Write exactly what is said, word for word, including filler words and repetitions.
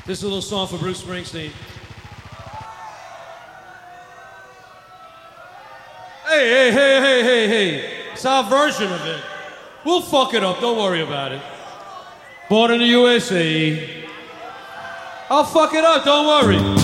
This is a little song for Bruce Springsteen. Hey, hey, hey, hey, hey, hey. It's our version of it. We'll fuck it up, don't worry about it. Born in the U S A. I'll fuck it up, don't worry.